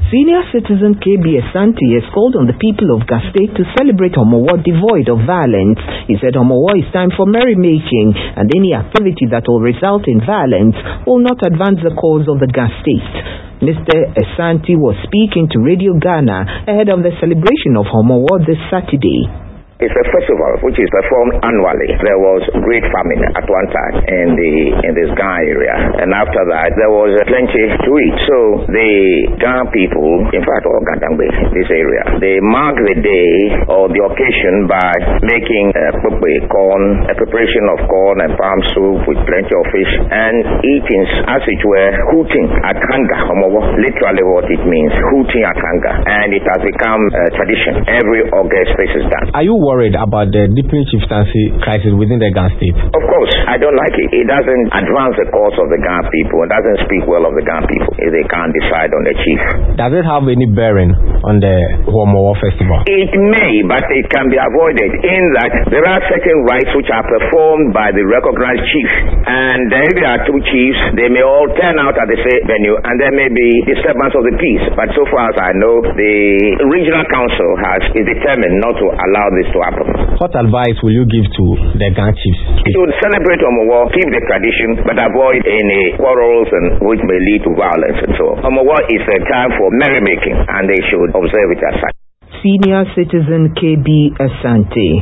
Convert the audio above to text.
Senior citizen KB Asante has called on the people of Gas State to celebrate Omowo devoid of violence. He said Omowo is time for merrymaking, and any activity that will result in violence will not advance the cause of the Gas State. Mr. Asante was speaking to Radio Ghana ahead of the celebration of Omowo this Saturday. It's a festival which is performed annually. There was great famine at one time in this Ghana area, and after that there was plenty to eat. So the Ghana people, in fact all Gandangbe, this area, they mark the day or the occasion by making corn, a preparation of corn and palm soup with plenty of fish, and eating, as it were, hooting at Kanga, literally what it means, hooting at Kanga, and it has become a tradition. Every August this is done. Are you worried about the deepening chieftaincy crisis within the Ghana State? Of course, I don't like it. It doesn't advance the cause of the Ghana people. It doesn't speak well of the Ghana people if they can't decide on the chief. Does it have any bearing on the Omowo festival? It may, but it can be avoided in that there are certain rites which are performed by the recognized chief. And if there are two chiefs, they may all turn out at the same venue and there may be disturbance of the peace. But so far as I know, the regional council is determined not to allow this to happen. What advice will you give to the Ghana chiefs? To celebrate Omowo, keep the tradition, but avoid any quarrels and which may lead to violence and so on. Omowo is a time for merrymaking, and they should observe it as such. Senior citizen KB Asante.